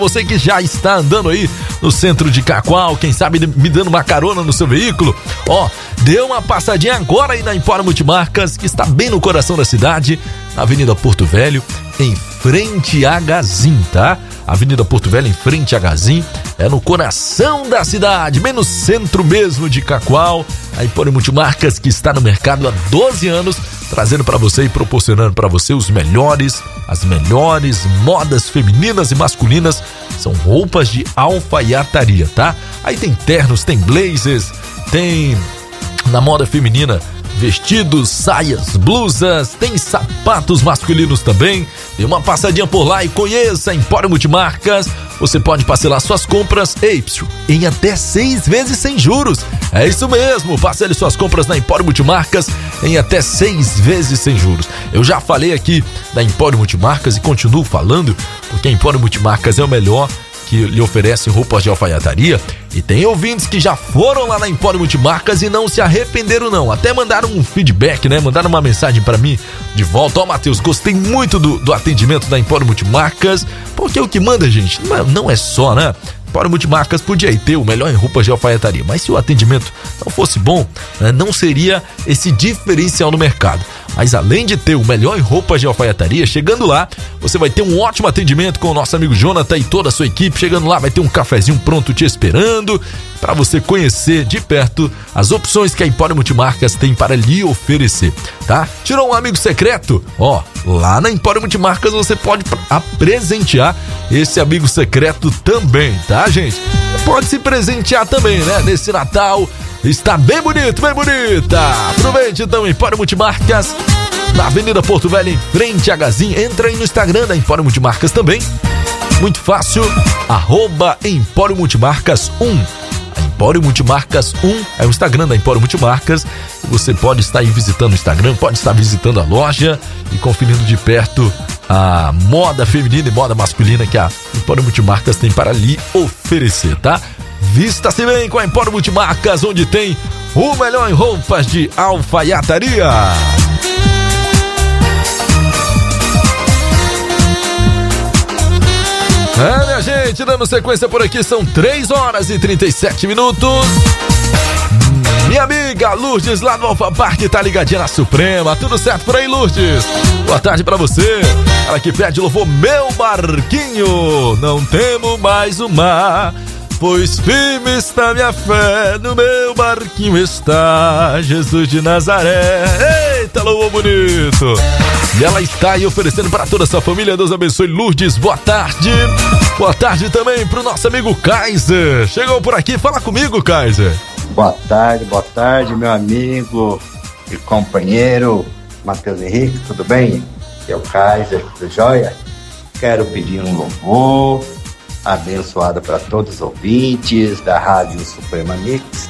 Você que já está andando aí no centro de Cacoal, quem sabe me dando uma carona no seu veículo, dê uma passadinha agora aí na Empório Multimarcas, que está bem no coração da cidade, na Avenida Porto Velho, em frente a Gazin, tá? Avenida Porto Velho, em frente a Gazin, é no coração da cidade, bem no centro mesmo de Cacoal. A Empório Multimarcas, que está no mercado há 12 anos, trazendo para você e proporcionando para você as melhores modas femininas e masculinas. São roupas de alfaiataria, tá? Aí tem ternos, tem blazers, tem na moda feminina vestidos, saias, blusas, tem sapatos masculinos também. Dê uma passadinha por lá e conheça a Empório Multimarcas. Você pode parcelar suas compras em até 6 vezes sem juros. É isso mesmo, parcele suas compras na Empório Multimarcas em até 6 vezes sem juros. Eu já falei aqui da Empório Multimarcas e continuo falando, porque a Empório Multimarcas é o melhor, que lhe oferece roupas de alfaiataria, e tem ouvintes que já foram lá na Empório Multimarcas e não se arrependeram não, até mandaram um feedback, né, mandaram uma mensagem pra mim de volta: Matheus, gostei muito do atendimento da Empório Multimarcas, porque o que manda, gente, não é só, né, Empório Multimarcas podia ter o melhor em roupas de alfaiataria, mas se o atendimento não fosse bom, né, não seria esse diferencial no mercado. Mas além de ter o melhor em roupas de alfaiataria, chegando lá, você vai ter um ótimo atendimento com o nosso amigo Jonathan e toda a sua equipe. Chegando lá, vai ter um cafezinho pronto te esperando para você conhecer de perto as opções que a Empório Multimarcas tem para lhe oferecer, tá? Tirou um amigo secreto? Lá na Empório Multimarcas você pode presentear esse amigo secreto também, tá, gente? Pode se presentear também, né? Nesse Natal está bem bonito, bem bonita. Aproveite então, Empório Multimarcas, na Avenida Porto Velho, em frente a Gazin. Entra aí no Instagram da Empório Multimarcas também. Muito fácil, @Empório Multimarcas 1. A Empório Multimarcas 1 é o Instagram da Empório Multimarcas. Você pode estar aí visitando o Instagram, pode estar visitando a loja e conferindo de perto a moda feminina e moda masculina que a Empório Multimarcas tem para lhe oferecer, tá? Vista-se bem com a Empório Multimarcas, onde tem o melhor em roupas de alfaiataria. Minha gente, dando sequência por aqui, são 3 horas e 37 minutos. Minha amiga Lourdes, lá no Alfa Parque, tá ligadinha na Suprema. Tudo certo por aí, Lourdes? Boa tarde pra você. Ela que pede louvor: meu barquinho, não temo mais o mar, pois firme está minha fé, no meu barquinho está Jesus de Nazaré. Eita, louvor bonito! E ela está aí oferecendo para toda a sua família. Deus abençoe, Lourdes. Boa tarde. Boa tarde também pro nosso amigo Kaiser. Chegou por aqui, fala comigo, Kaiser. Boa tarde, meu amigo e companheiro Matheus Henrique, tudo bem? Aqui é o Kaiser, tudo jóia? Quero pedir um louvor abençoado para todos os ouvintes da Rádio Suprema Mix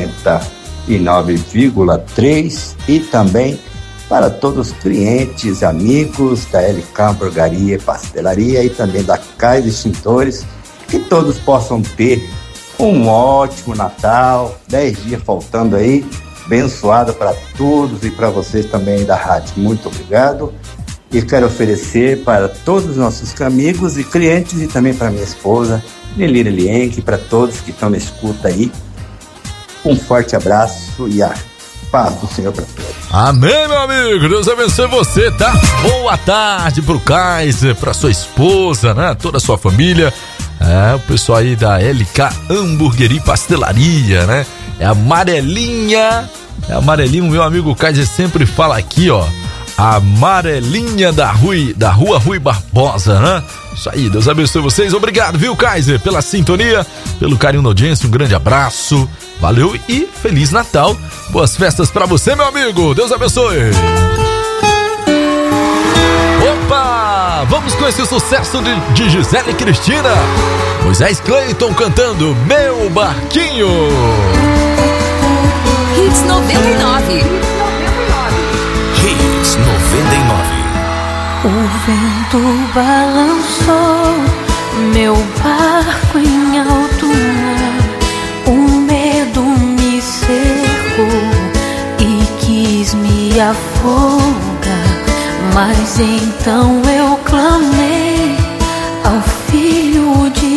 99,3 e também para todos os clientes, amigos da LK Hamburgaria e Pastelaria e também da Kaiser Extintores, que todos possam ter um ótimo Natal, 10 dias faltando aí, abençoado para todos e para vocês também da rádio. Muito obrigado. E quero oferecer para todos os nossos amigos e clientes e também para minha esposa, Nelira Lienque, para todos que estão na escuta aí, um forte abraço e a paz do Senhor para todos. Amém, meu amigo. Deus abençoe você, tá? Boa tarde pro Kaiser, pra sua esposa, né? Toda a sua família. O pessoal aí da LK Hamburgueria e Pastelaria, né? É a amarelinha, o meu amigo Kaiser sempre fala aqui, a amarelinha da Rua Rui Barbosa, né? Isso aí, Deus abençoe vocês. Obrigado, viu, Kaiser, pela sintonia, pelo carinho na audiência. Um grande abraço, valeu e Feliz Natal. Boas festas pra você, meu amigo. Deus abençoe. Opa, vamos com esse sucesso de Gisele e Cristina. Moisés Clayton cantando Meu Barquinho. Hits 99. Hits 99. O vento balançou meu barco em alto mar, o medo me cercou e quis me afogar, mas então eu clamei ao Filho de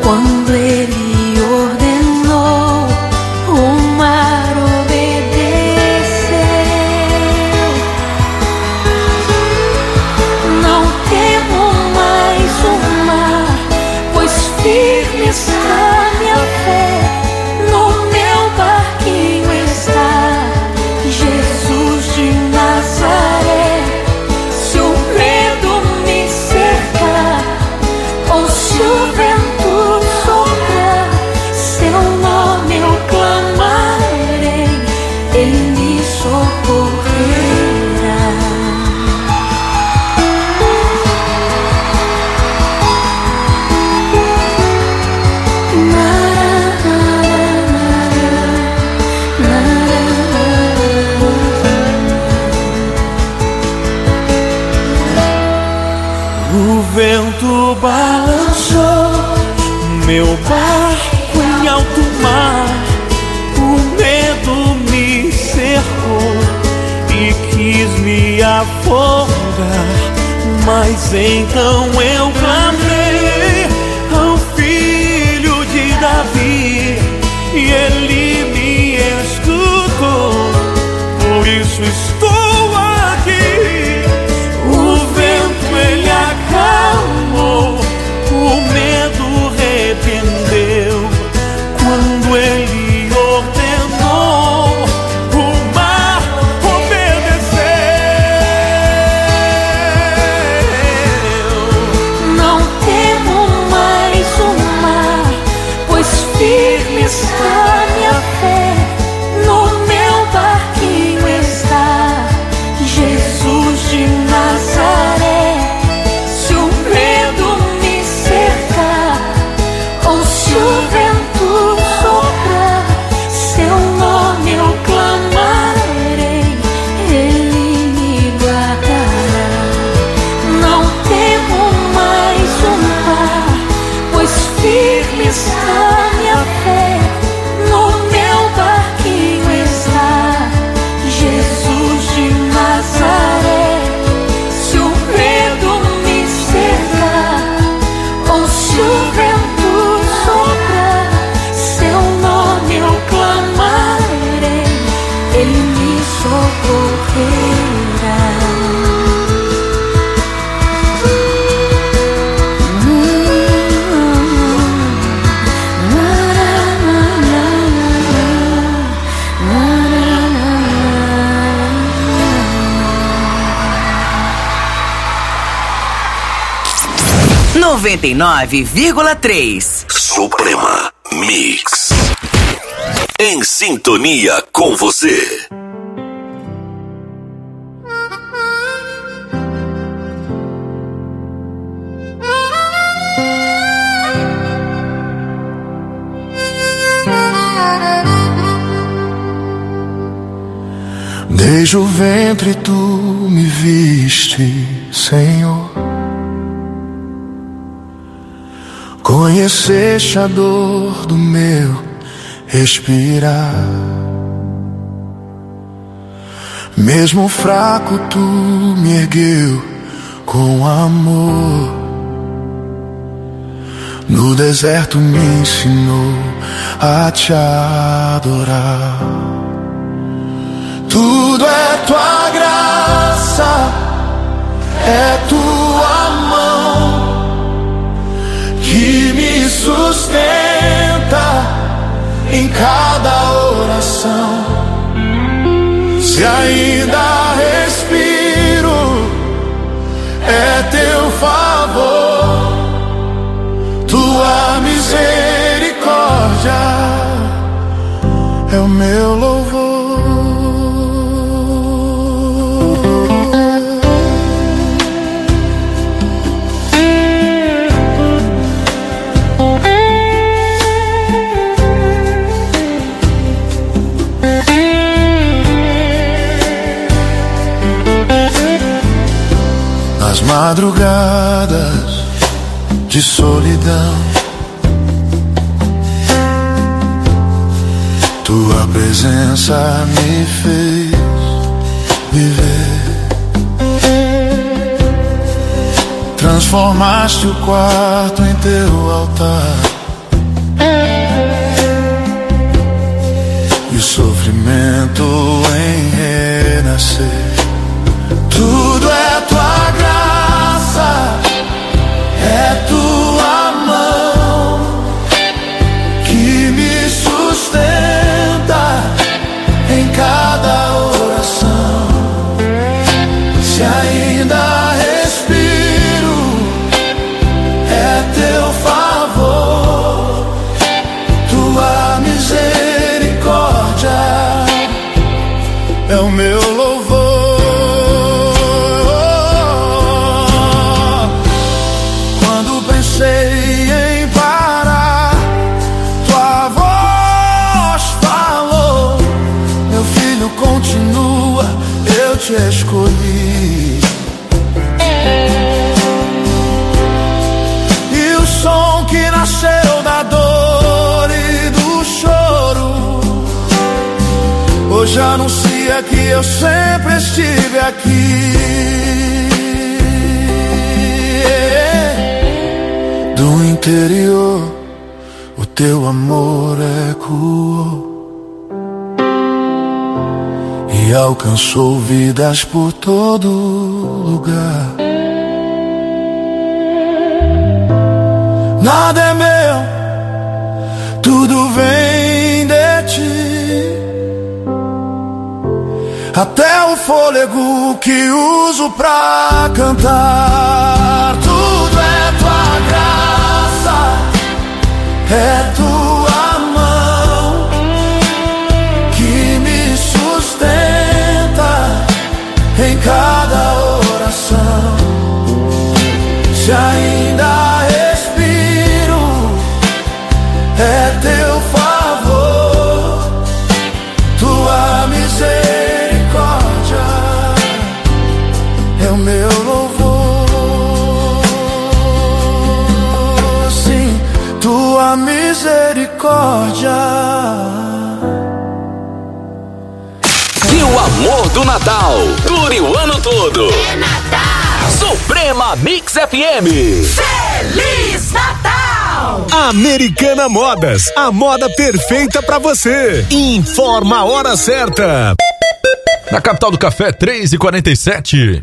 Quando Ele ordenou, o mar obedeceu. Não temo mais o mar, pois firme está minha fé. No meu barquinho está Jesus de Nazaré. Se o medo me cercar, ou se o vento soprar, seu nome eu clamarei, Ele me socorrerá. O vento balançou meu barco em alto mar, o medo me cercou e quis me afogar, mas então eu clamei ao Filho de Davi e Ele me escutou, por isso estou aqui. O vento ele acalmou, o medo repreendeu, quando Ele ordenou, o mar obedeceu. Não temo mais o mar, pois firme está minha fé. No meu barquinho está Jesus de Nazaré. Se o medo me cercar, ou se o vento soprar, seu nome eu clamarei, Ele me guardará. Não temo mais o mar, pois firme está minha fé. No meu barquinho está Jesus de Nazaré. Se o medo me cercar, ou se o vento soprar, seu nome eu clamarei, Ele me socorrerá. Noventa e 99,3. Suprema Mix. Em sintonia com você. Desde o ventre tu me viste, Senhor. Conheceste a dor do meu respirar. Mesmo fraco tu me ergueu com amor. No deserto me ensinou a te adorar. Tudo é tua graça, é tua mão que me sustenta em cada oração. Se ainda respiro, é teu favor, tua misericórdia é o meu louvor. Nas madrugadas de solidão, tua presença me fez viver. Transformaste o quarto em teu altar sofrimento em renascer. Tudo é tua graça, é tua mão que me sustenta em cada oração. Se ainda respiro, é teu favor, tua misericórdia é o meu louvor. Quando pensei em parar, tua voz falou: meu filho, continua, eu te escolhi. E o som que nasceu da dor e do choro hoje anuncia que eu sempre estive aqui. Do interior o teu amor ecoou e alcançou vidas por todo lugar. Nada é meu, tudo vem de ti. Até o fôlego que uso pra cantar. Tudo é tua graça, é tua mão que me sustenta em cada oração. Se ainda respiro, é teu favor, tua misericórdia é o meu louvor. Sim, tua misericórdia. E o amor do Natal dure o ano todo. É Natal! Suprema Mix FM. Feliz Natal! Americana Modas, a moda perfeita pra você. Informa a hora certa. Na capital do café, 3h47.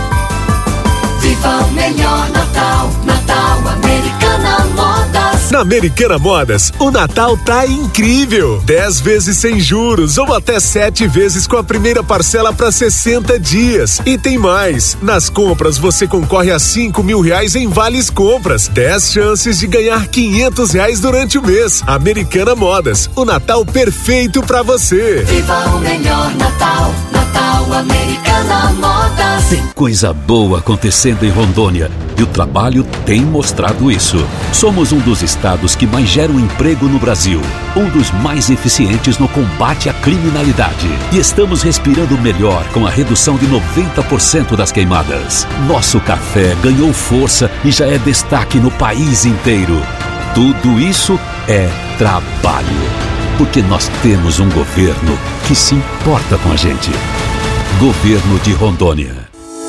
Viva o melhor Natal, Natal Americana Modas. Na Americana Modas, o Natal tá incrível. 10 vezes sem juros ou até 7 vezes com a primeira parcela para 60 dias. E tem mais. Nas compras você concorre a R$5.000 em vales compras. 10 chances de ganhar R$500 durante o mês. Americana Modas, o Natal perfeito para você. Viva o melhor Natal, Natal Americana Modas. Tem coisa boa acontecendo em Rondônia e o trabalho tem mostrado isso. Somos um dos estados que mais geram emprego no Brasil, um dos mais eficientes no combate à criminalidade. E estamos respirando melhor com a redução de 90% das queimadas. Nosso café ganhou força e já é destaque no país inteiro. Tudo isso é trabalho, porque nós temos um governo que se importa com a gente. Governo de Rondônia.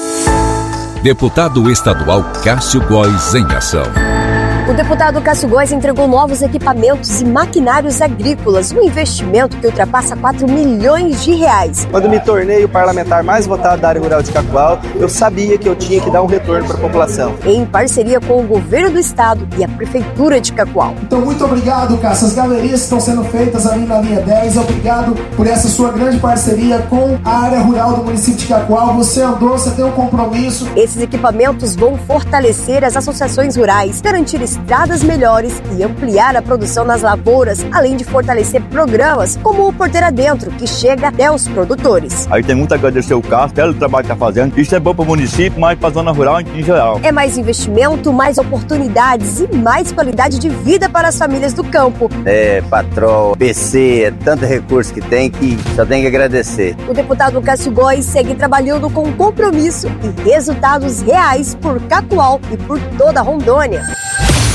Deputado estadual Cássio Góes em ação. O deputado Cássio Góes entregou novos equipamentos e maquinários agrícolas, um investimento que ultrapassa R$4 milhões. Quando me tornei o parlamentar mais votado da área rural de Cacoal, eu sabia que eu tinha que dar um retorno para a população. Em parceria com o governo do estado e a prefeitura de Cacoal. Então, muito obrigado, Cássio. As galerias estão sendo feitas ali na linha 10. Obrigado por essa sua grande parceria com a área rural do município de Cacoal. Você andou, você tem um compromisso. Esses equipamentos vão fortalecer as associações rurais, garantir estradas melhores e ampliar a produção nas lavouras, além de fortalecer programas como o Porteira Dentro, que chega até os produtores. Aí tem muito a agradecer o Cássio, pelo trabalho que está fazendo. Isso é bom para o município, mas para a zona rural em geral. É mais investimento, mais oportunidades e mais qualidade de vida para as famílias do campo. Patrol, PC, é tanto recurso que tem que só tem que agradecer. O deputado Cássio Góes segue trabalhando com compromisso e resultados reais por Cacoal e por toda Rondônia.